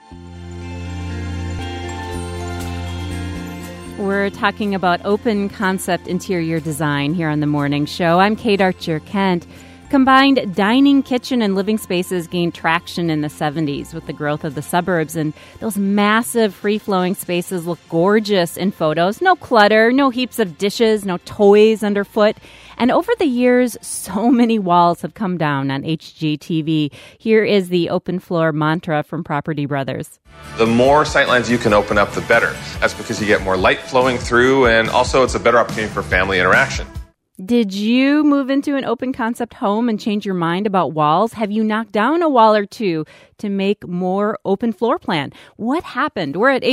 We're talking about open concept interior design here on The Morning Show. I'm Kate Archer-Kent. Combined dining, kitchen, and living spaces gained traction in the 70s with the growth of the suburbs, and those massive free-flowing spaces look gorgeous in photos. No clutter, no heaps of dishes, no toys underfoot. And over the years, so many walls have come down on HGTV. Here is the open floor mantra from Property Brothers. The more sightlines you can open up, the better. That's because you get more light flowing through, and also it's a better opportunity for family interaction. Did you move into an open concept home and change your mind about walls? Have you knocked down a wall or two to make more open floor plan? What happened? We're at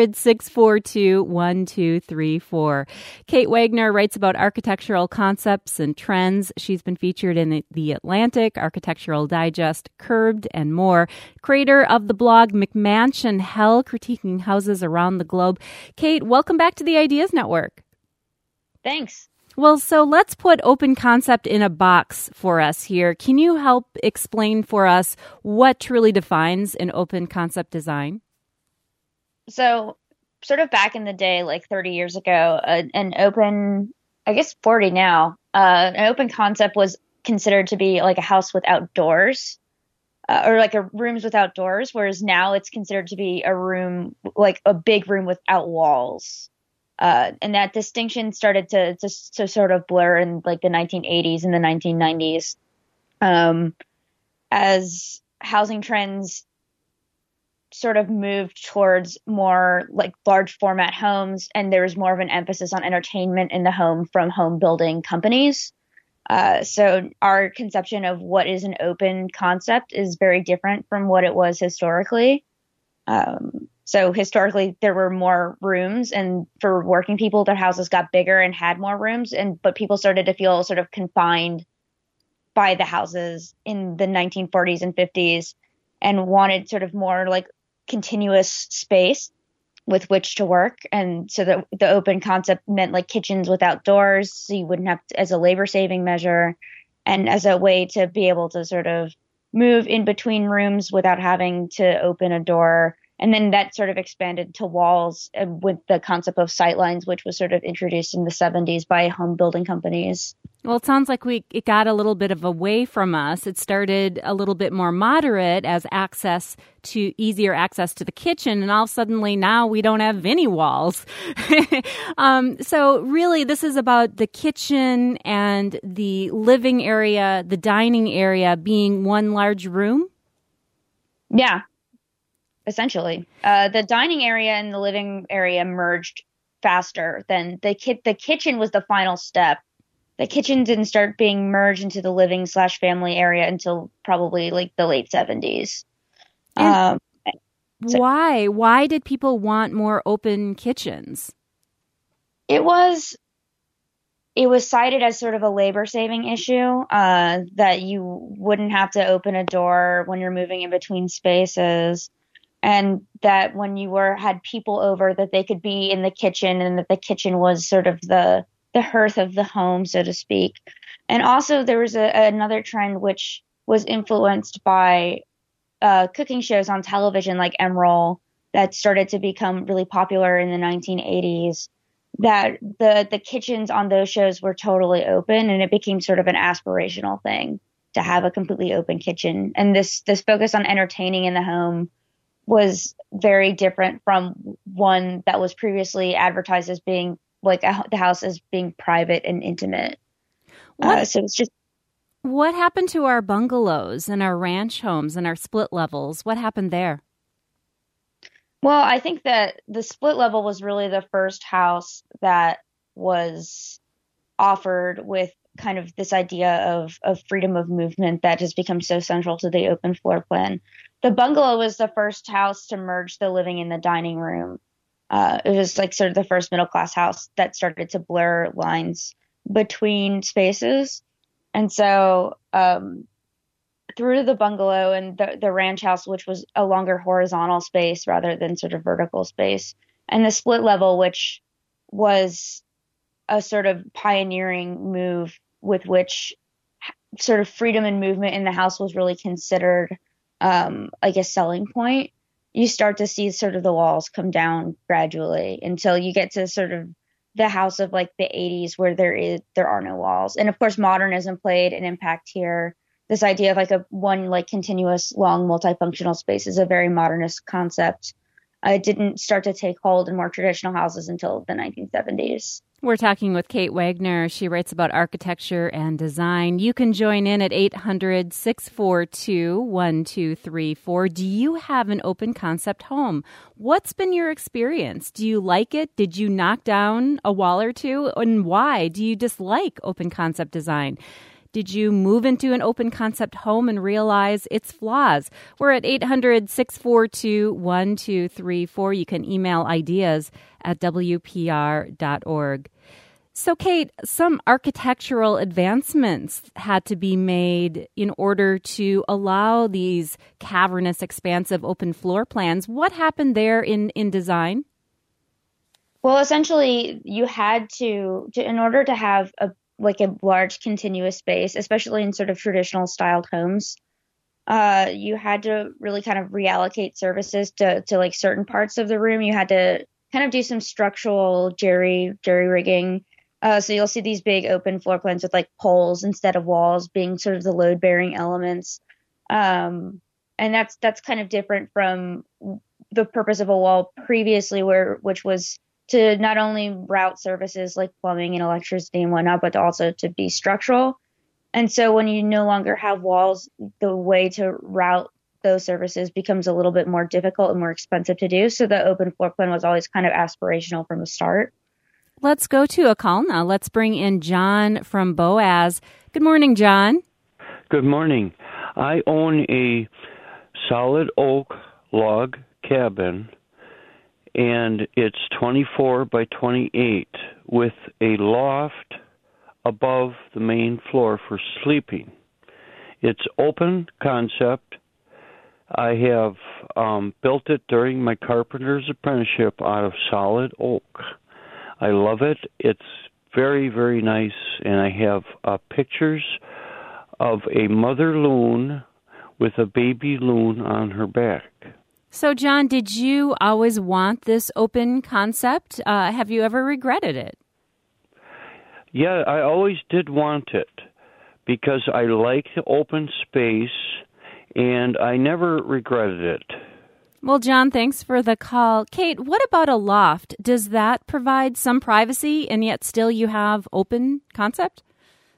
800-642-1234. Kate Wagner writes about architectural concepts and trends. She's been featured in The Atlantic, Architectural Digest, Curbed, and more. Creator of the blog McMansion Hell, critiquing houses around the globe. Kate, welcome back to the Ideas Network. Thanks. Well, so let's put open concept in a box for us here. Can you help explain for us what truly defines an open concept design? So sort of back in the day, like 30 years ago, an open, I guess 40 now, an open concept was considered to be like a house without doors, or like a rooms without doors, whereas now it's considered to be a room, like a big room without walls. And that distinction started to sort of blur in like the 1980s and the 1990s, as housing trends sort of moved towards more like large format homes, and there was more of an emphasis on entertainment in the home from home building companies. So our conception of what is an open concept is very different from what it was historically. So historically, there were more rooms, and for working people, their houses got bigger and had more rooms, but people started to feel sort of confined by the houses in the 1940s and 50s and wanted sort of more like continuous space with which to work. And so the open concept meant like kitchens without doors, so you wouldn't have to, as a labor saving measure and as a way to be able to sort of move in between rooms without having to open a door. And then that sort of expanded to walls with the concept of sightlines, which was sort of introduced in the 70s by home building companies. Well, it sounds like it got a little bit of away from us. It started a little bit more moderate as easier access to the kitchen. And all of a sudden now we don't have any walls. So really, this is about the kitchen and the living area, the dining area being one large room? Yeah. Essentially, the dining area and the living area merged faster than the kitchen was the final step. The kitchen didn't start being merged into the living/family area until probably like the late 70s. Why? Why did people want more open kitchens? It was cited as sort of a labor saving issue, that you wouldn't have to open a door when you're moving in between spaces. And that when you had people over, that they could be in the kitchen, and that the kitchen was sort of the hearth of the home, so to speak. And also there was another trend which was influenced by cooking shows on television like Emeril that started to become really popular in the 1980s, that the kitchens on those shows were totally open, and it became sort of an aspirational thing to have a completely open kitchen. And this focus on entertaining in the home was very different from one that was previously advertised as being like the house as being private and intimate. So it's just. What happened to our bungalows and our ranch homes and our split levels? What happened there? Well, I think that the split level was really the first house that was offered with kind of this idea of freedom of movement that has become so central to the open floor plan. The bungalow was the first house to merge the living and the dining room. It was like sort of the first middle class house that started to blur lines between spaces. And so through the bungalow and the ranch house, which was a longer horizontal space rather than sort of vertical space, and the split level, which was a sort of pioneering move with which sort of freedom and movement in the house was really considered like a selling point. you start to see sort of the walls come down gradually until you get to sort of the house of like the 80s where there are no walls. And of course, modernism played an impact here. This idea of like a one like continuous long multifunctional space is a very modernist concept. It didn't start to take hold in more traditional houses until the 1970s. We're talking with Kate Wagner. She writes about architecture and design. You can join in at 800-642-1234. Do you have an open concept home? What's been your experience? Do you like it? Did you knock down a wall or two? And why? Do you dislike open concept design? Did you move into an open concept home and realize its flaws? We're at 800-642-1234. You can email ideas at WPR.org. So, Kate, some architectural advancements had to be made in order to allow these cavernous, expansive open floor plans. What happened there in design? Well, essentially, you had to in order to have a large continuous space, especially in sort of traditional styled homes, you had to really kind of reallocate services to like certain parts of the room. You had to kind of do some structural jerry rigging. So you'll see these big open floor plans with like poles instead of walls being sort of the load bearing elements. And that's kind of different from the purpose of a wall previously, which was to not only route services like plumbing and electricity and whatnot, but also to be structural. And so when you no longer have walls, the way to route those services becomes a little bit more difficult and more expensive to do. So the open floor plan was always kind of aspirational from the start. Let's go to a call now. Let's bring in John from Boaz. Good morning, John. Good morning. I own a solid oak log cabin, and it's 24 by 28 with a loft above the main floor for sleeping. It's open concept. I have built it during my carpenter's apprenticeship out of solid oak. I love it. It's very, very nice, and I have pictures of a mother loon with a baby loon on her back. So, John, did you always want this open concept? Have you ever regretted it? Yeah, I always did want it because I like the open space, and I never regretted it. Well, John, thanks for the call. Kate, what about a loft? Does that provide some privacy, and yet still you have open concept?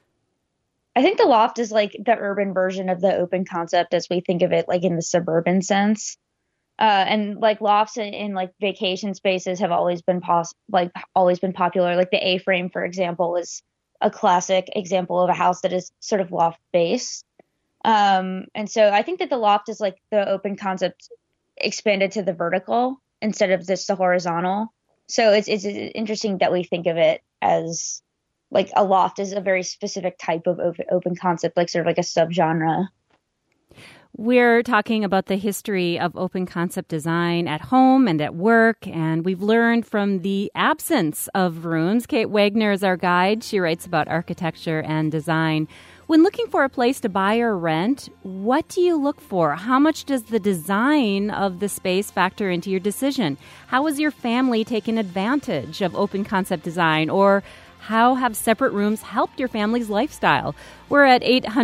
I think the loft is like the urban version of the open concept as we think of it, like in the suburban sense. And like lofts in like vacation spaces have always been always been popular. Like the A-frame, for example, is a classic example of a house that is sort of loft based. And so I think that the loft is like the open concept expanded to the vertical instead of just the horizontal. So it's interesting that we think of it as like a loft is a very specific type of open concept, like sort of like a subgenre. We're talking about the history of open concept design at home and at work, and we've learned from the absence of rooms. Kate Wagner is our guide. She writes about architecture and design. When looking for a place to buy or rent, what do you look for? How much does the design of the space factor into your decision? How has your family taken advantage of open concept design, or how have separate rooms helped your family's lifestyle? We're at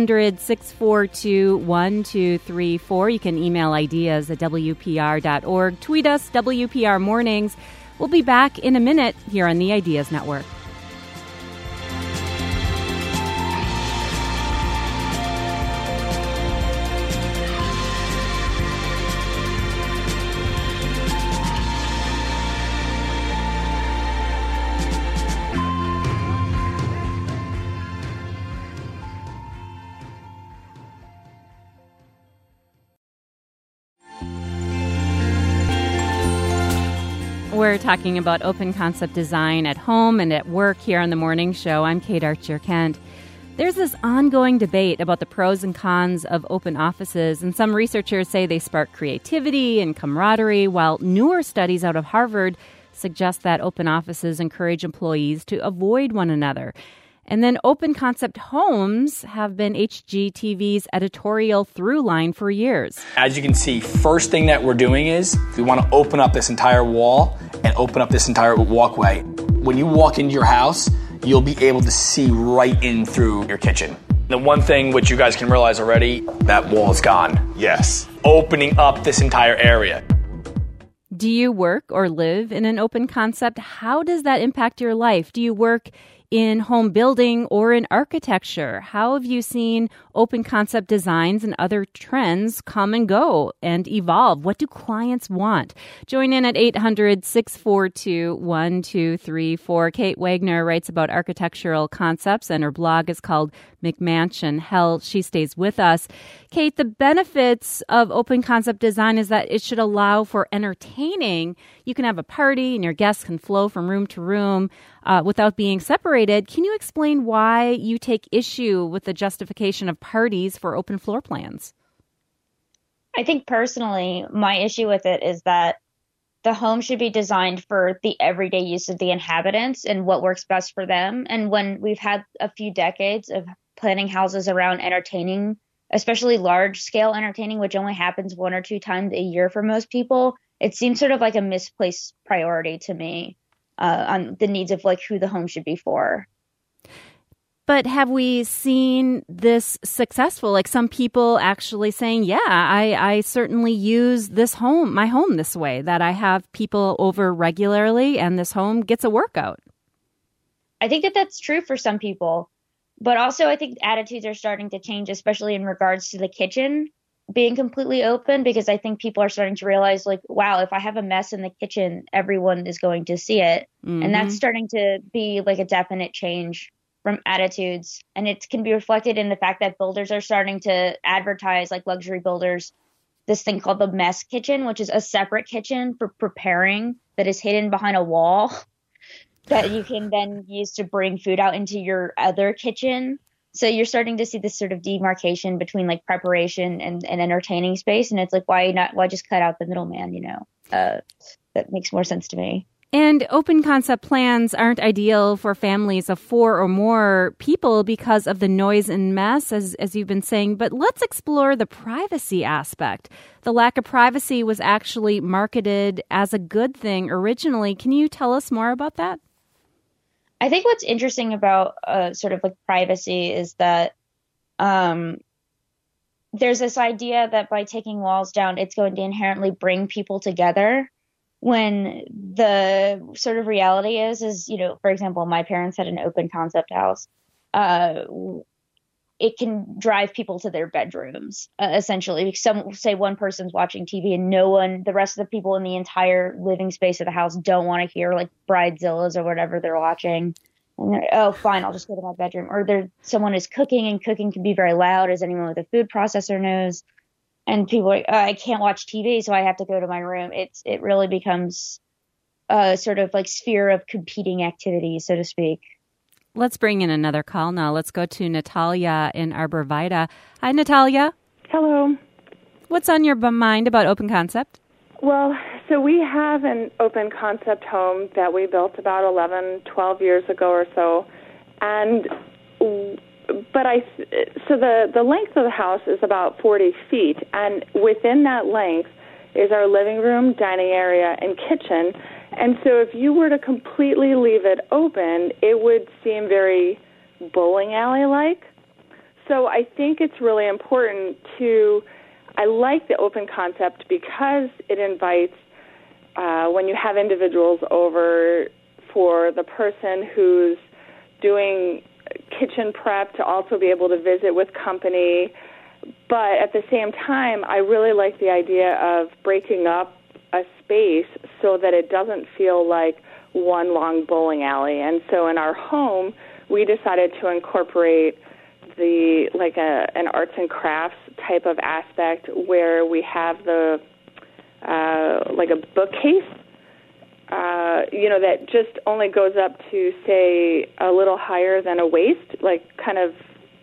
800-642-1234. You can email ideas at WPR.org. Tweet us, WPR Mornings. We'll be back in a minute here on the Ideas Network. We're talking about open concept design at home and at work here on the morning show. I'm Kate Archer-Kent. There's this ongoing debate about the pros and cons of open offices, and some researchers say they spark creativity and camaraderie, while newer studies out of Harvard suggest that open offices encourage employees to avoid one another. And then Open Concept Homes have been HGTV's editorial through line for years. As you can see, first thing that we're doing is we want to open up this entire wall and open up this entire walkway. When you walk into your house, you'll be able to see right in through your kitchen. The one thing which you guys can realize already, that wall is gone. Yes. Opening up this entire area. Do you work or live in an open concept? How does that impact your life? Do you work in home building or in architecture? How have you seen open concept designs and other trends come and go and evolve? What do clients want? Join in at 800-642-1234. Kate Wagner writes about architectural concepts, and her blog is called McMansion Hell. She stays with us. Kate, the benefits of open concept design is that it should allow for entertaining. You can have a party and your guests can flow from room to room without being separated. Can you explain why you take issue with the justification of parties for open floor plans? I think personally, my issue with it is that the home should be designed for the everyday use of the inhabitants and what works best for them. And when we've had a few decades of planning houses around entertaining, especially large scale entertaining, which only happens 1 or 2 times a year for most people, it seems sort of like a misplaced priority to me on the needs of like who the home should be for. But have we seen this successful? Like some people actually saying, yeah, I certainly use my home this way, that I have people over regularly and this home gets a workout. I think that that's true for some people. But also I think attitudes are starting to change, especially in regards to the kitchen being completely open, because I think people are starting to realize like, wow, if I have a mess in the kitchen, everyone is going to see it. Mm-hmm. And that's starting to be like a definite change from attitudes. And it can be reflected in the fact that builders are starting to advertise, like luxury builders, this thing called the mess kitchen, which is a separate kitchen for preparing that is hidden behind a wall that you can then use to bring food out into your other kitchen. So you're starting to see this sort of demarcation between like preparation and entertaining space. And it's like, why just cut out the middleman, that makes more sense to me. And open concept plans aren't ideal for families of 4 or more people because of the noise and mess, as you've been saying. But let's explore the privacy aspect. The lack of privacy was actually marketed as a good thing originally. Can you tell us more about that? I think what's interesting about sort of like privacy is that there's this idea that by taking walls down, it's going to inherently bring people together, when the sort of reality is, for example, my parents had an open concept house. It can drive people to their bedrooms, essentially. Say one person's watching TV and the rest of the people in the entire living space of the house don't want to hear like Bridezillas or whatever they're watching. And they're, oh, fine, I'll just go to my bedroom. Or someone is cooking, and cooking can be very loud, as anyone with a food processor knows. And people are like, I can't watch TV, so I have to go to my room. It really becomes a sort of like sphere of competing activities, so to speak. Let's bring in another call now. Let's go to Natalia in Arbor Vitae. Hi, Natalia. Hello. What's on your mind about open concept? Well, so we have an open concept home that we built about 12 years ago or so. The length of the house is about 40 feet. And within that length is our living room, dining area, and kitchen. And so if you were to completely leave it open, it would seem very bowling alley-like. So I think it's really important I like the open concept because it invites, when you have individuals over, for the person who's doing kitchen prep to also be able to visit with company. But at the same time, I really like the idea of breaking up a space so that it doesn't feel like one long bowling alley. And so in our home, we decided to incorporate an arts and crafts type of aspect where we have a bookcase, that just only goes up to, say, a little higher than a waist, like kind of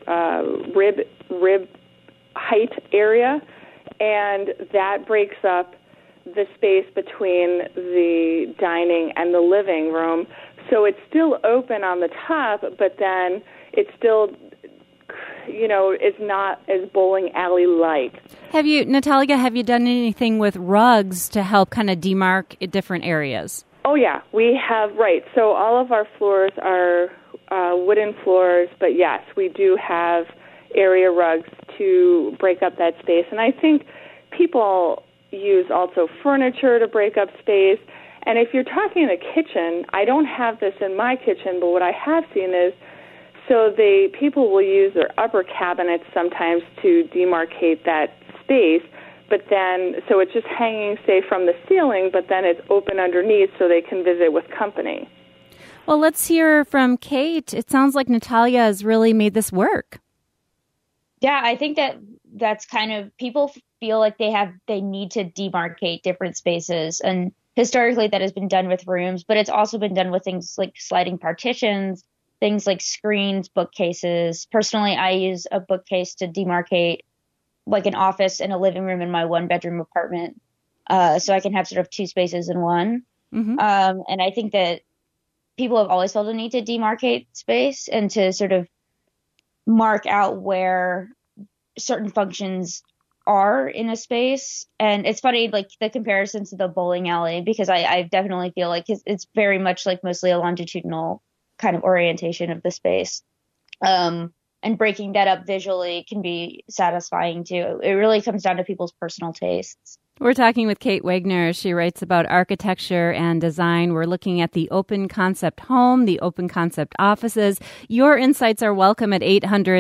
rib height area, and that breaks up the space between the dining and the living room So it's still open on the top, but then it's still, is not as bowling alley-like. Natalia, have you done anything with rugs to help kind of demarc different areas? Oh, yeah, we have, right. So all of our floors are wooden floors, but yes, we do have area rugs to break up that space. And I think people use also furniture to break up space. And if you're talking the kitchen, I don't have this in my kitchen, but what I have seen is, so people will use their upper cabinets sometimes to demarcate that space, but then, so it's just hanging, say, from the ceiling, but then it's open underneath so they can visit with company. Well, let's hear from Kate. It sounds like Natalia has really made this work. Yeah, I think that's kind of, people feel like they need to demarcate different spaces. And historically that has been done with rooms, but it's also been done with things like sliding partitions, things like screens, bookcases. Personally, I use a bookcase to demarcate like an office and a living room in my 1-bedroom apartment. So I can have sort of two spaces in one. Mm-hmm. And I think that people have always felt a need to demarcate space and to sort of mark out where certain functions are in a space. And it's funny, like the comparison to the bowling alley, because I definitely feel like it's very much like mostly a longitudinal kind of orientation of the space. And breaking that up visually can be satisfying too. It really comes down to people's personal tastes. We're talking with Kate Wegner. She writes about architecture and design. We're looking at the open concept home, the open concept offices. Your insights are welcome at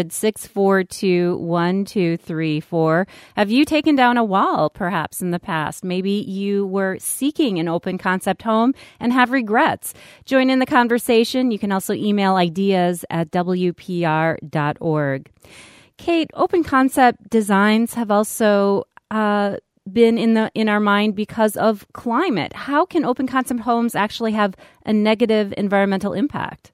800-642-1234. Have you taken down a wall, perhaps, in the past? Maybe you were seeking an open concept home and have regrets. Join in the conversation. You can also email ideas at WPR.org. Kate, open concept designs have also been in our mind because of climate. How can open concept homes actually have a negative environmental impact?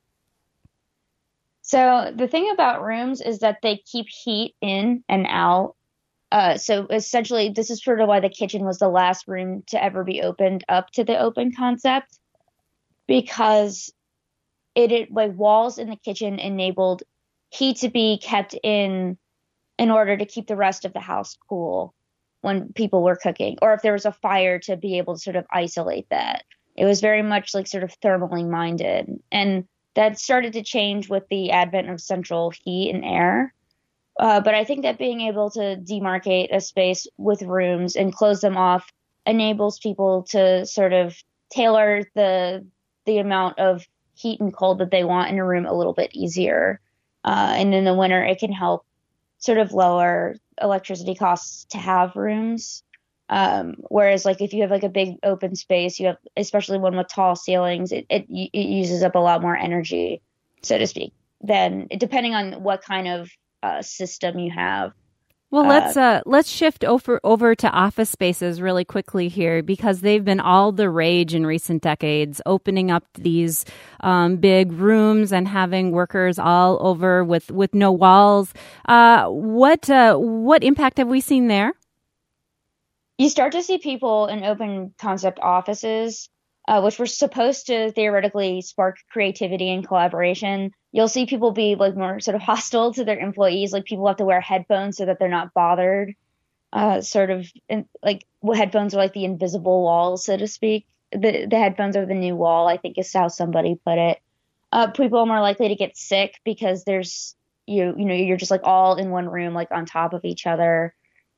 So the thing about rooms is that they keep heat in and out. So essentially, this is sort of why the kitchen was the last room to ever be opened up to the open concept, because it like walls in the kitchen enabled heat to be kept in order to keep the rest of the house cool when people were cooking, or if there was a fire, to be able to sort of isolate that. It was very much like sort of thermally minded. And that started to change with the advent of central heat and air. But I think that being able to demarcate a space with rooms and close them off enables people to sort of tailor the amount of heat and cold that they want in a room a little bit easier. And in the winter, it can help sort of lower electricity costs to have rooms. Whereas like if you have like a big open space, you have, especially one with tall ceilings, it uses up a lot more energy, so to speak, than depending on what kind of system you have. Well, let's shift over to office spaces really quickly here, because they've been all the rage in recent decades, opening up these big rooms and having workers all over with no walls. What impact have we seen there? You start to see people in open concept offices, which were supposed to theoretically spark creativity and collaboration. You'll see people be like more sort of hostile to their employees. Like people have to wear headphones so that they're not bothered. Like headphones are like the invisible wall, so to speak. The headphones are the new wall, I think is how somebody put it. People are more likely to get sick because there's, you're just like all in one room, like on top of each other.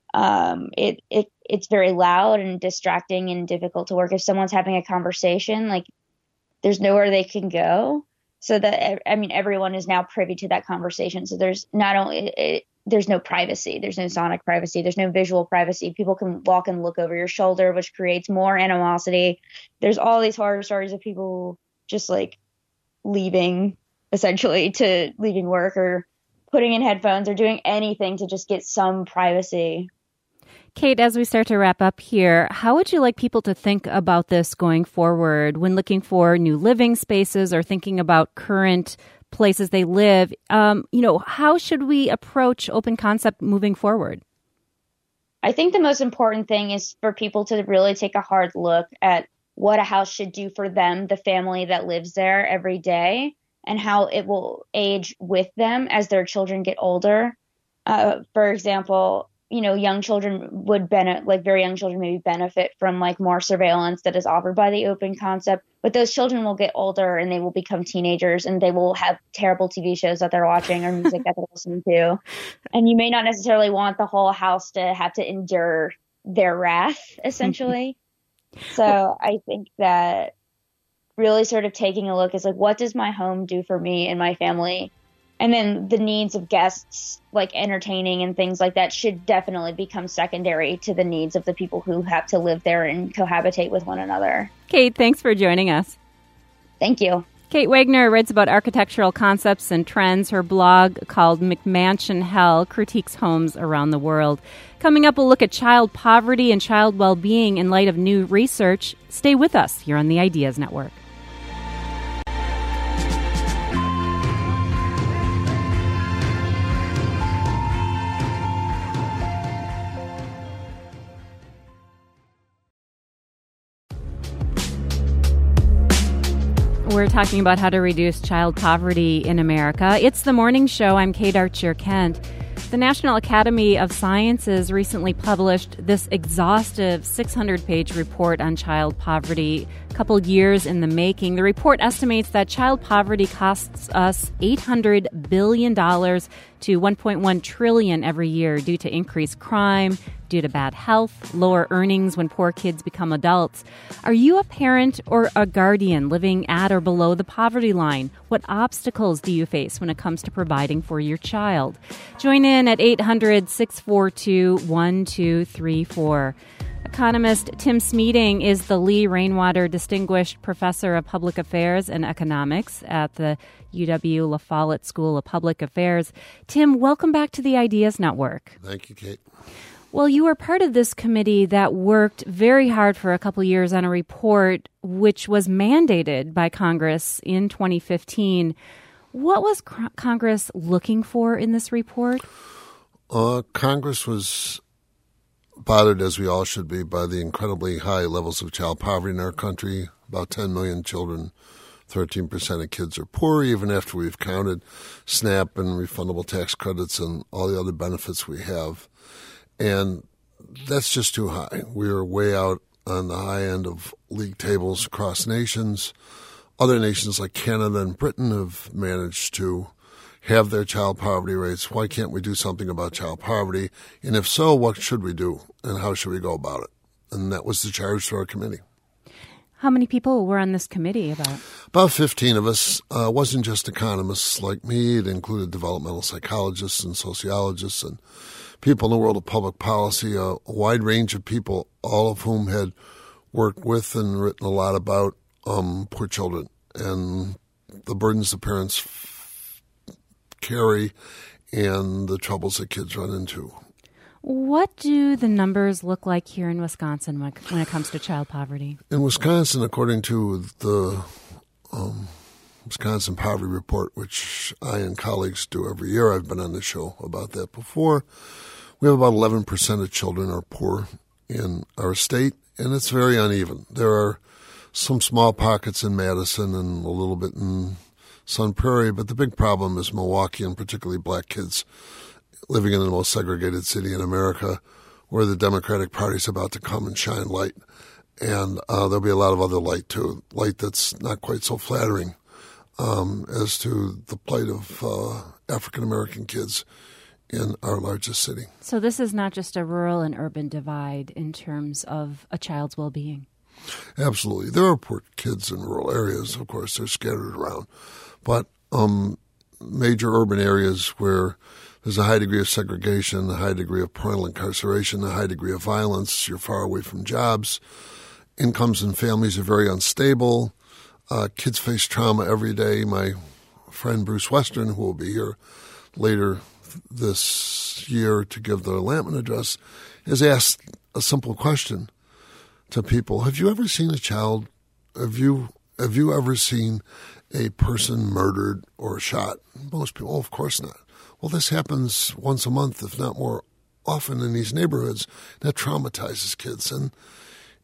It's very loud and distracting and difficult to work. If someone's having a conversation, like there's nowhere they can go. So that, everyone is now privy to that conversation. So there's there's no privacy. There's no sonic privacy. There's no visual privacy. People can walk and look over your shoulder, which creates more animosity. There's all these horror stories of people just like leaving work or putting in headphones or doing anything to just get some privacy. Kate, as we start to wrap up here, how would you like people to think about this going forward when looking for new living spaces or thinking about current places they live? How should we approach open concept moving forward? I think the most important thing is for people to really take a hard look at what a house should do for them, the family that lives there every day, and how it will age with them as their children get older. For example, young children would benefit, like very young children maybe benefit from like more surveillance that is offered by the open concept. But those children will get older and they will become teenagers and they will have terrible TV shows that they're watching or music that they're listening to. And you may not necessarily want the whole house to have to endure their wrath, essentially. So I think that really sort of taking a look is like, what does my home do for me and my family? And then the needs of guests, like entertaining and things like that, should definitely become secondary to the needs of the people who have to live there and cohabitate with one another. Kate, thanks for joining us. Thank you. Kate Wagner writes about architectural concepts and trends. Her blog, called McMansion Hell, critiques homes around the world. Coming up, we'll look at child poverty and child well-being in light of new research. Stay with us here on the Ideas Network. We're talking about how to reduce child poverty in America. It's the morning show. I'm Kate Archer-Kent. The National Academy of Sciences recently published this exhaustive 600-page report on child poverty, a couple years in the making. The report estimates that child poverty costs us $800 billion to $1.1 trillion every year due to increased crime, due to bad health, lower earnings when poor kids become adults. Are you a parent or a guardian living at or below the poverty line? What obstacles do you face when it comes to providing for your child? Join in at 800-642-1234. Economist Tim Smeating is the Lee Rainwater Distinguished Professor of Public Affairs and Economics at the UW La Follette School of Public Affairs. Tim, welcome back to the Ideas Network. Thank you, Kate. Well, you were part of this committee that worked very hard for a couple years on a report which was mandated by Congress in 2015. What was Congress looking for in this report? Congress was bothered, as we all should be, by the incredibly high levels of child poverty in our country. About 10 million children, 13% of kids are poor, even after we've counted SNAP and refundable tax credits and all the other benefits we have. And that's just too high. We're way out on the high end of league tables across nations. Other nations like Canada and Britain have managed to have their child poverty rates. Why can't we do something about child poverty? And if so, what should we do and how should we go about it? And that was the charge to our committee. How many people were on this committee About 15 of us. It wasn't just economists like me. It included developmental psychologists and sociologists and people in the world of public policy, a wide range of people, all of whom had worked with and written a lot about poor children and the burdens the parents carry and the troubles that kids run into. What do the numbers look like here in Wisconsin when it comes to child poverty? In Wisconsin, according to the Wisconsin Poverty Report, which I and colleagues do every year, I've been on the show about that before, we have about 11% of children are poor in our state, and it's very uneven. There are some small pockets in Madison and a little bit in Sun Prairie, but the big problem is Milwaukee, and particularly black kids living in the most segregated city in America, where the Democratic Party's about to come and shine light. And there'll be a lot of other light, too, light that's not quite so flattering as to the plight of African-American kids in our largest city. So this is not just a rural and urban divide in terms of a child's well-being. Absolutely. There are poor kids in rural areas. Of course, they're scattered around. But major urban areas where there's a high degree of segregation, a high degree of parental incarceration, a high degree of violence, you're far away from jobs, incomes and families are very unstable, kids face trauma every day. My friend Bruce Western, who will be here later this year to give the Lampman address, has asked a simple question to people. Have you ever seen a child, have you ever seen a person murdered or shot? Most people, of course not. Well, this happens once a month, if not more often, in these neighborhoods. That traumatizes kids. And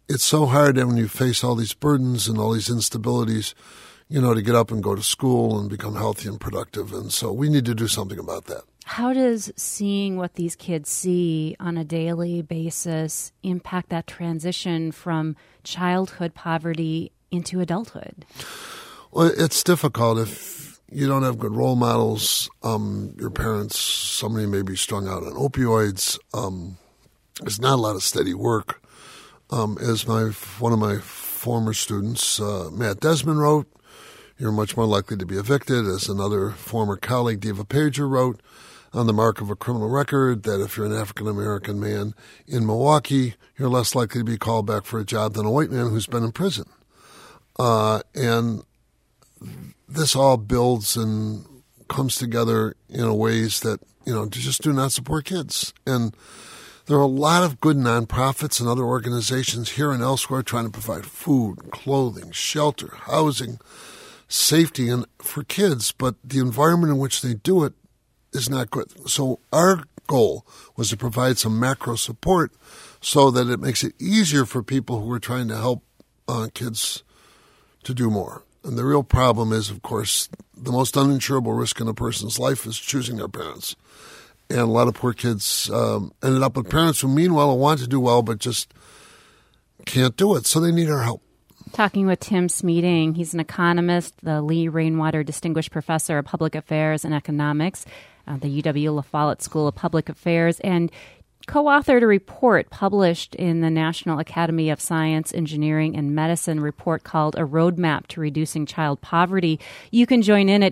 it's so hard when you face all these burdens and all these instabilities, to get up and go to school and become healthy and productive. And so we need to do something about that. How does seeing what these kids see on a daily basis impact that transition from childhood poverty into adulthood? Well, it's difficult if you don't have good role models. Your parents, somebody may be strung out on opioids. There's not a lot of steady work. As one of my former students, Matt Desmond, wrote, "You're much more likely to be evicted." As another former colleague, Diva Pager, wrote on the mark of a criminal record, that if you're an African-American man in Milwaukee, you're less likely to be called back for a job than a white man who's been in prison. And this all builds and comes together in ways that, just do not support kids. And there are a lot of good nonprofits and other organizations here and elsewhere trying to provide food, clothing, shelter, housing, safety for kids, but the environment in which they do it is not good. So our goal was to provide some macro support so that it makes it easier for people who are trying to help kids to do more. And the real problem is, of course, the most uninsurable risk in a person's life is choosing their parents. And a lot of poor kids ended up with parents who mean well and want to do well, but just can't do it. So they need our help. Talking with Tim Smeeding. He's an economist, the Lee Rainwater Distinguished Professor of Public Affairs and Economics, the UW-La Follette School of Public Affairs, and co-authored a report published in the National Academy of Science, Engineering, and Medicine report called A Roadmap to Reducing Child Poverty. You can join in at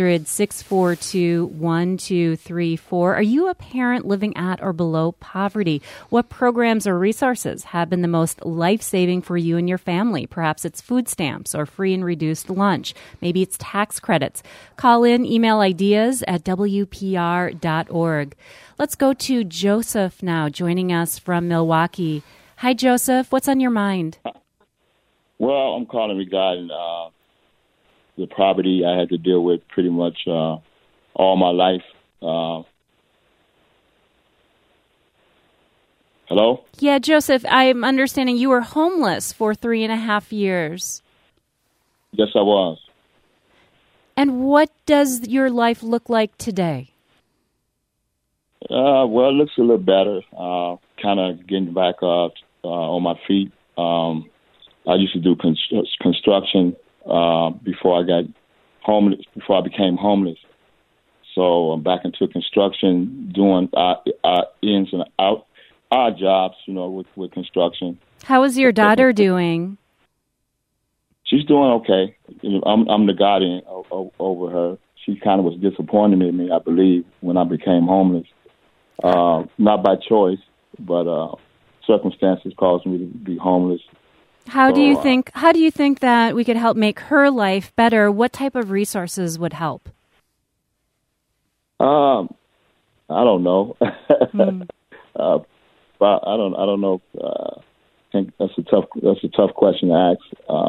800-642-1234. Are you a parent living at or below poverty? What programs or resources have been the most life-saving for you and your family? Perhaps it's food stamps or free and reduced lunch. Maybe it's tax credits. Call in, email ideas at WPR.org. Let's go to Joseph now, joining us from Milwaukee. Hi, Joseph. What's on your mind? Well, I'm calling regarding the poverty I had to deal with pretty much all my life. Hello? Yeah, Joseph, I'm understanding you were homeless for 3.5 years. Yes, I was. And what does your life look like today? Well, it looks a little better. Kind of getting back on my feet. I used to do construction before I got homeless. Before I became homeless, so I'm back into construction, doing ins and out odd jobs. With construction. How is your daughter doing? She's doing okay. I'm the guardian over her. She kind of was disappointed in me, I believe, when I became homeless. Not by choice, but circumstances caused me to be homeless. How do you think that we could help make her life better? What type of resources would help? I don't know. But I don't know. I think that's a tough question to ask.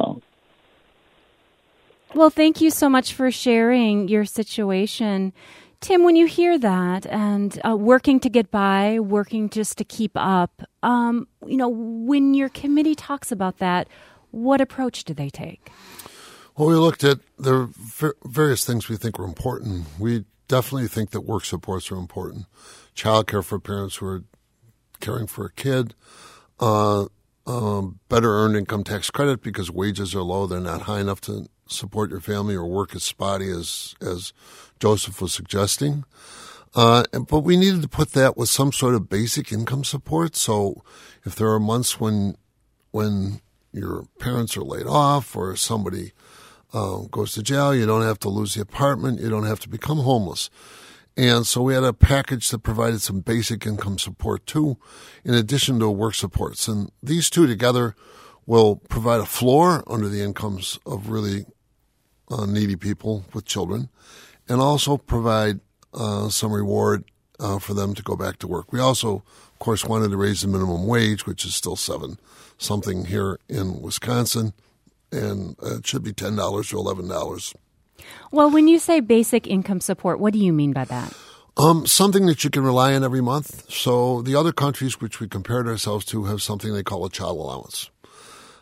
Well, thank you so much for sharing your situation. Tim, when you hear that and working to get by, working just to keep up, when your committee talks about that, what approach do they take? Well, we looked at the various things we think are important. We definitely think that work supports are important. Childcare for parents who are caring for a kid, better earned income tax credit because wages are low. They're not high enough to support your family, or work is spotty, as Joseph was suggesting. But we needed to put that with some sort of basic income support. So if there are months when your parents are laid off or somebody goes to jail, you don't have to lose the apartment, you don't have to become homeless. And so we had a package that provided some basic income support too, in addition to work supports. And these two together will provide a floor under the incomes of really needy people with children, and also provide some reward for them to go back to work. We also, of course, wanted to raise the minimum wage, which is still $7-something here in Wisconsin, and it should be $10 to $11. Well, when you say basic income support, what do you mean by that? Something that you can rely on every month. So the other countries which we compared ourselves to have something they call a child allowance.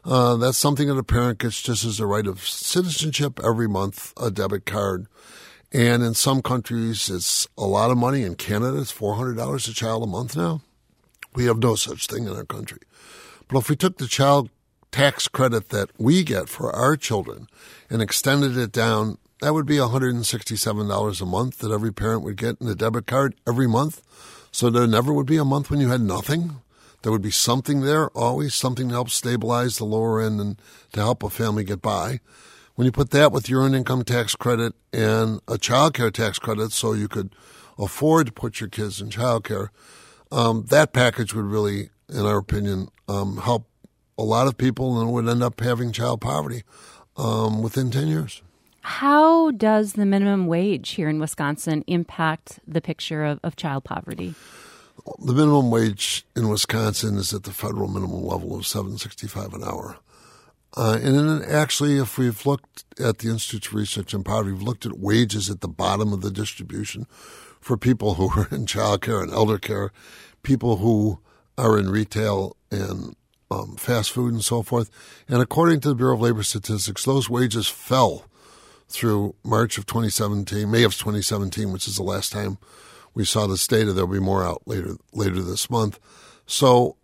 That's something that a parent gets just as a right of citizenship every month, a debit card. And in some countries, it's a lot of money. In Canada, it's $400 a child a month now. We have no such thing in our country. But if we took the child tax credit that we get for our children and extended it down, that would be $167 a month that every parent would get in a debit card every month. So there never would be a month when you had nothing. There would be something there, always something to help stabilize the lower end and to help a family get by. When you put that with your earned income tax credit and a child care tax credit so you could afford to put your kids in child care, that package would really, in our opinion, help a lot of people and would end up having child poverty within 10 years. How does the minimum wage here in Wisconsin impact the picture of child poverty? The minimum wage in Wisconsin is at the federal minimum level of $7.65 an hour. And then actually, if we've looked at the Institute for Research on Poverty, we've looked at wages at the bottom of the distribution for people who are in child care and elder care, people who are in retail and fast food and so forth. And according to the Bureau of Labor Statistics, those wages fell through March of 2017, May of 2017, which is the last time we saw this data. There'll be more out later this month. So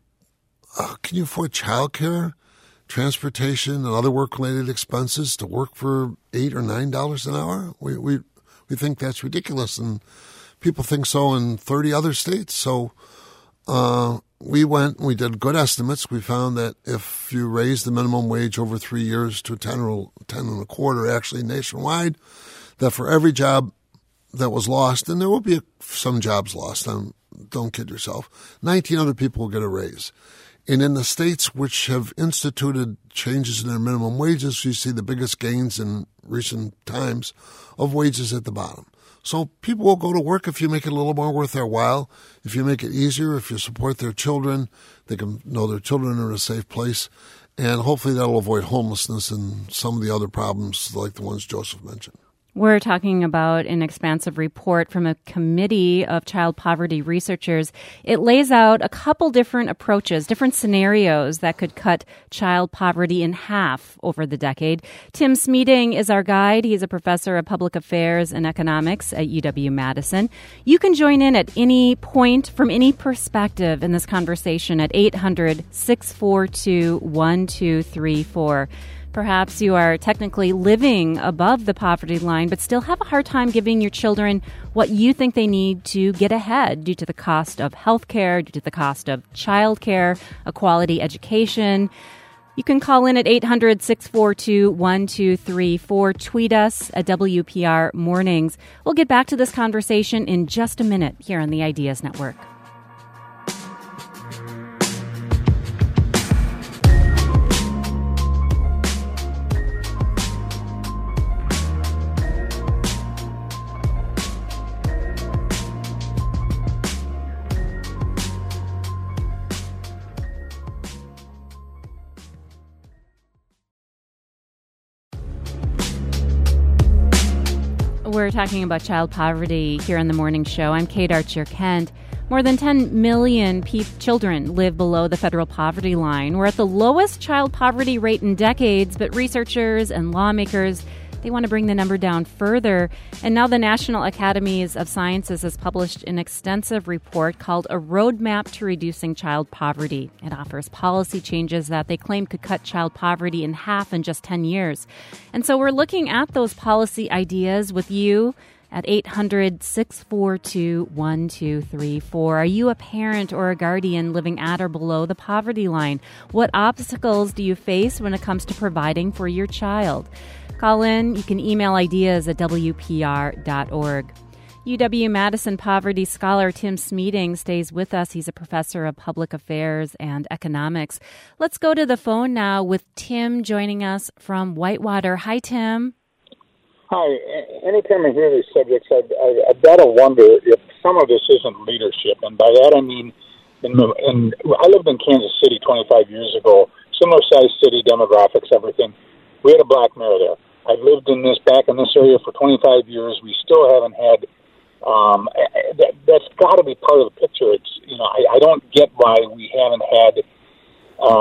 can you afford child care, transportation, and other work-related expenses to work for $8 or $9 an hour? We think that's ridiculous, and people think so in 30 other states. So we did good estimates. We found that if you raise the minimum wage over 3 years to 10 or 10 and a quarter, actually nationwide, that for every job that was lost, and there will be some jobs lost, don't kid yourself, 19 other people will get a raise. And in the states which have instituted changes in their minimum wages, you see the biggest gains in recent times of wages at the bottom. So people will go to work if you make it a little more worth their while, if you make it easier, if you support their children, they can know their children are in a safe place, and hopefully that will avoid homelessness and some of the other problems like the ones Joseph mentioned. We're talking about an expansive report from a committee of child poverty researchers. It lays out a couple different approaches, different scenarios that could cut child poverty in half over the decade. Tim Smeeting is our guide. He's a professor of public affairs and economics at UW-Madison. You can join in at any point from any perspective in this conversation at 800-642-1234. Perhaps you are technically living above the poverty line, but still have a hard time giving your children what you think they need to get ahead due to the cost of health care, due to the cost of child care, a quality education. You can call in at 800-642-1234. Tweet us at WPR Mornings. We'll get back to this conversation in just a minute here on the Ideas Network. We're talking about child poverty here on the morning show. I'm Kate Archer-Kent. More than 10 million children live below the federal poverty line. We're at the lowest child poverty rate in decades, but researchers and lawmakers, they want to bring the number down further. And now the National Academies of Sciences has published an extensive report called A Roadmap to Reducing Child Poverty. It offers policy changes that they claim could cut child poverty in half in just 10 years. And so we're looking at those policy ideas with you at 800-642-1234. Are you a parent or a guardian living at or below the poverty line? What obstacles do you face when it comes to providing for your child? Call in. You can email ideas at WPR.org. UW-Madison poverty scholar Tim Smeeting stays with us. He's a professor of public affairs and economics. Let's go to the phone now with Tim joining us from Whitewater. Hi, Tim. Hi. Anytime I hear these subjects, I've got to wonder if some of this isn't leadership. And by that I mean, I lived in Kansas City 25 years ago, similar-sized city, demographics, everything. We had a black mayor there. I've lived back in this area for 25 years. We still haven't had, that's got to be part of the picture. It's, I don't get why we haven't had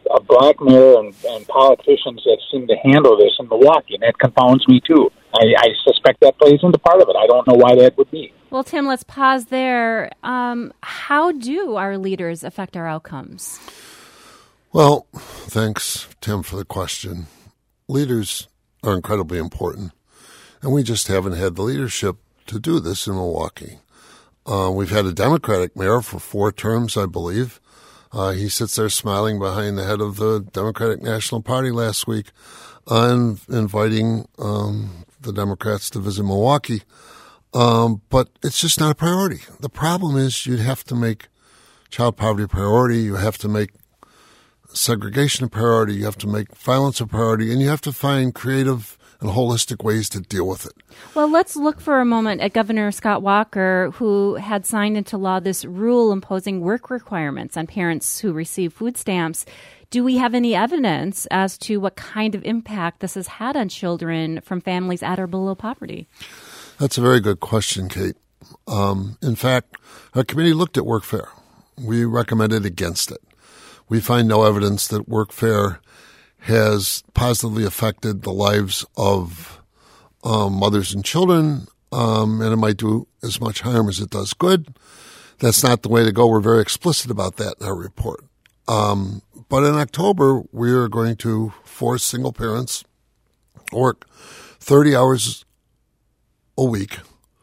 a black mayor and politicians that seem to handle this in Milwaukee, and that confounds me too. I suspect that plays into part of it. I don't know why that would be. Well, Tim, let's pause there. How do our leaders affect our outcomes? Well, thanks, Tim, for the question. Leaders are incredibly important, and we just haven't had the leadership to do this in Milwaukee. We've had a Democratic mayor for 4 terms, I believe. He sits there smiling behind the head of the Democratic National Party last week and inviting the Democrats to visit Milwaukee. But it's just not a priority. The problem is you'd have to make child poverty a priority. You have to make segregation a priority. You have to make violence a priority. And you have to find creative and holistic ways to deal with it. Well, let's look for a moment at Governor Scott Walker, who had signed into law this rule imposing work requirements on parents who receive food stamps. Do we have any evidence as to what kind of impact this has had on children from families at or below poverty? That's a very good question, Kate. In fact, our committee looked at workfare. We recommended against it. We find no evidence that workfare has positively affected the lives of mothers and children, and it might do as much harm as it does good. That's not the way to go. We're very explicit about that in our report. But in October, we are going to force single parents to work 30 hours a week,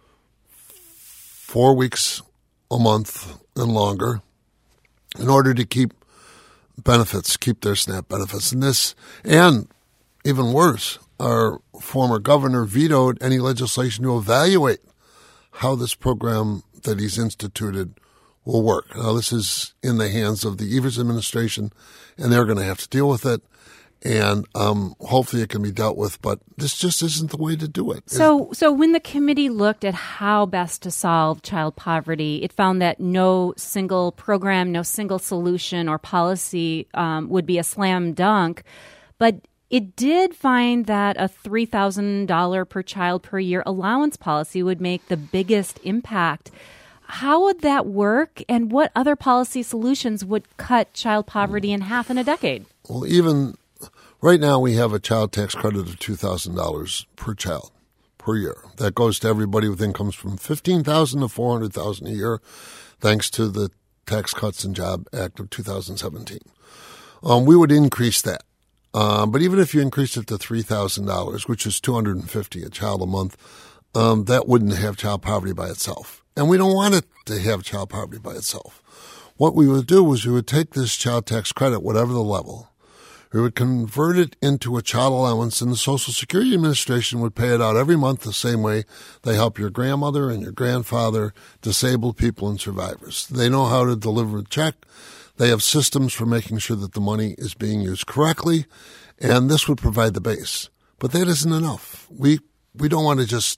4 weeks a month and longer, in order to keep benefits, keep their SNAP benefits. And this, and even worse, our former governor vetoed any legislation to evaluate how this program that he's instituted will work. Now, this is in the hands of the Evers administration, and they're going to have to deal with it. And hopefully it can be dealt with, but this just isn't the way to do it. So when the committee looked at how best to solve child poverty, it found that no single program, no single solution or policy would be a slam dunk. But it did find that a $3,000 per child per year allowance policy would make the biggest impact. How would that work, and what other policy solutions would cut child poverty in half in a decade? Well, even right now, we have a child tax credit of $2,000 per child per year. That goes to everybody with incomes from $15,000 to $400,000 a year, thanks to the Tax Cuts and Jobs Act of 2017. We would increase that. But even if you increased it to $3,000, which is $250 a child a month, that wouldn't have child poverty by itself. And we don't want it to have child poverty by itself. What we would do is we would take this child tax credit, whatever the level, we would convert it into a child allowance, and the Social Security Administration would pay it out every month the same way they help your grandmother and your grandfather, disabled people, and survivors. They know how to deliver a check. They have systems for making sure that the money is being used correctly, and this would provide the base. But that isn't enough. We don't want to just,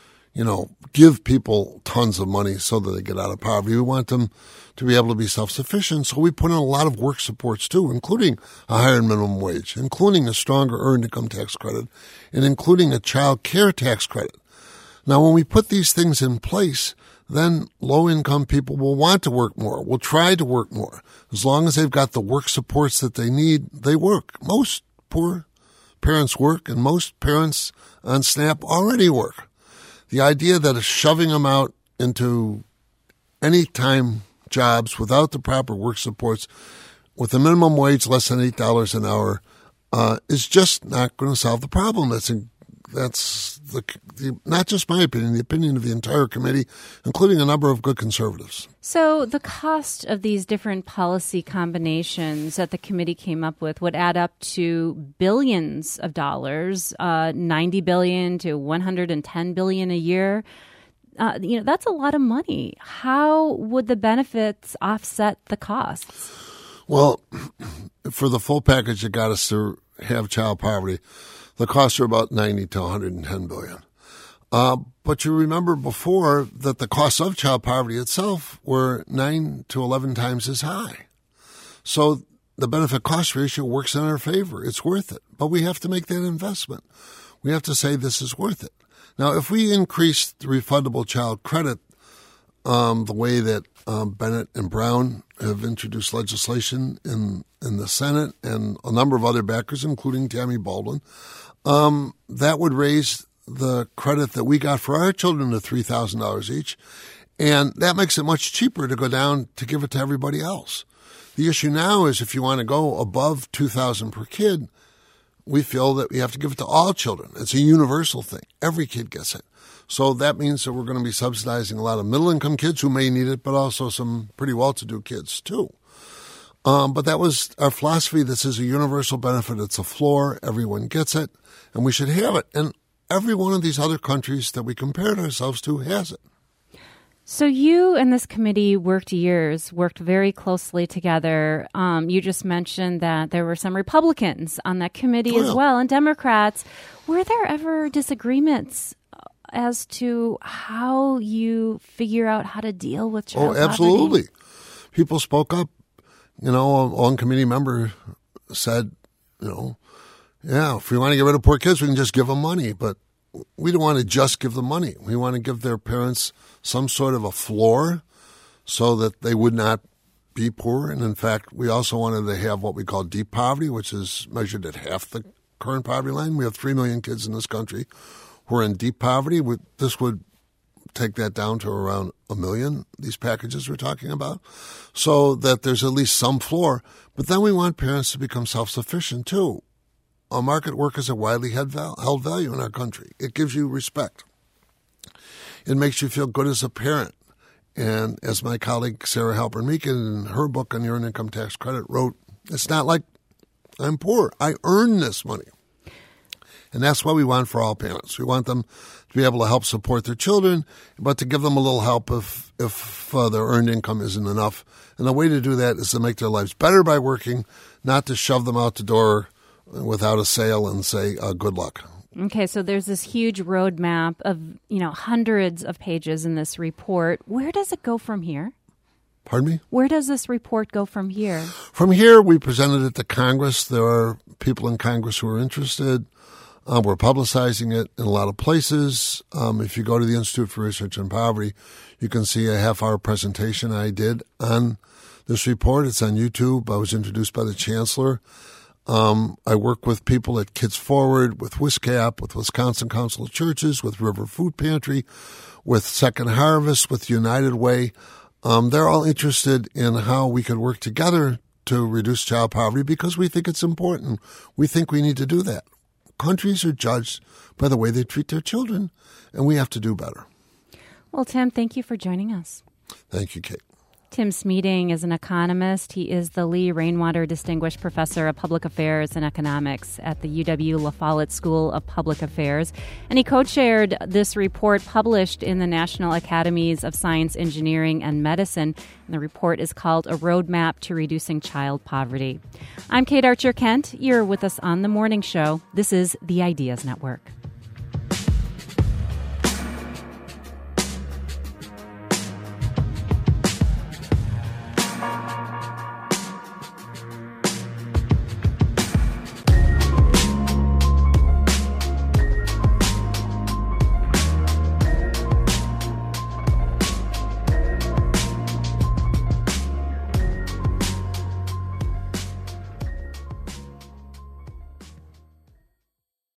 give people tons of money so that they get out of poverty. We want them to be able to be self-sufficient. So we put in a lot of work supports too, including a higher minimum wage, including a stronger earned income tax credit, and including a child care tax credit. Now, when we put these things in place, then low-income people will want to work more, will try to work more. As long as they've got the work supports that they need, they work. Most poor parents work, and most parents on SNAP already work. The idea that shoving them out into anytime jobs without the proper work supports, with a minimum wage less than $8 an hour, is just not going to solve the problem. That's not just my opinion, the opinion of the entire committee, including a number of good conservatives. So the cost of these different policy combinations that the committee came up with would add up to billions of dollars, $90 billion to $110 billion a year. That's a lot of money. How would the benefits offset the costs? Well, for the full package that got us to have child poverty, the costs are about $90 to $110 billion. But you remember before that the costs of child poverty itself were 9 to 11 times as high. So the benefit-cost ratio works in our favor. It's worth it. But we have to make that investment. We have to say this is worth it. Now, if we increase the refundable child credit the way that Bennett and Brown have introduced legislation in the Senate and a number of other backers, including Tammy Baldwin, that would raise the credit that we got for our children to $3,000 each. And that makes it much cheaper to go down to give it to everybody else. The issue now is if you want to go above $2,000 per kid, we feel that we have to give it to all children. It's a universal thing. Every kid gets it. So that means that we're going to be subsidizing a lot of middle-income kids who may need it, but also some pretty well-to-do kids too. But that was our philosophy. This is a universal benefit. It's a floor. Everyone gets it, and we should have it. And every one of these other countries that we compared ourselves to has it. So you and this committee worked very closely together. You just mentioned that there were some Republicans on that committee as well, and Democrats. Were there ever disagreements as to how you figure out how to deal with child poverty? Absolutely. People spoke up. One committee member said, if we want to get rid of poor kids, we can just give them money. But we don't want to just give them money. We want to give their parents some sort of a floor so that they would not be poor. And in fact, we also wanted to have what we call deep poverty, which is measured at half the current poverty line. We have 3 million kids in this country who are in deep poverty. This would take that down to around 1 million, these packages we're talking about, so that there's at least some floor. But then we want parents to become self-sufficient too. Market work is a widely held value in our country. It gives you respect. It makes you feel good as a parent. And as my colleague Sarah Halpern Meakin in her book on the Earned Income Tax Credit wrote, it's not like I'm poor. I earn this money. And that's what we want for all parents. We want them to be able to help support their children, but to give them a little help if their earned income isn't enough. And the way to do that is to make their lives better by working, not to shove them out the door without a sale and say, good luck. Okay, so there's this huge roadmap of, hundreds of pages in this report. Where does it go from here? Pardon me? Where does this report go from here? From here, we presented it to Congress. There are people in Congress who are interested. We're publicizing it in a lot of places. If you go to the Institute for Research on Poverty, you can see a half-hour presentation I did on this report. It's on YouTube. I was introduced by the Chancellor. I work with people at Kids Forward, with WISCAP, with Wisconsin Council of Churches, with River Food Pantry, with Second Harvest, with United Way. They're all interested in how we could work together to reduce child poverty because we think it's important. We think we need to do that. Countries are judged by the way they treat their children, and we have to do better. Well, Tim, thank you for joining us. Thank you, Kate. Tim Smeeding is an economist. He is the Lee Rainwater Distinguished Professor of Public Affairs and Economics at the UW-La Follette School of Public Affairs. And he co-chaired this report published in the National Academies of Science, Engineering, and Medicine. And the report is called A Roadmap to Reducing Child Poverty. I'm Kate Archer-Kent. You're with us on The Morning Show. This is the Ideas Network.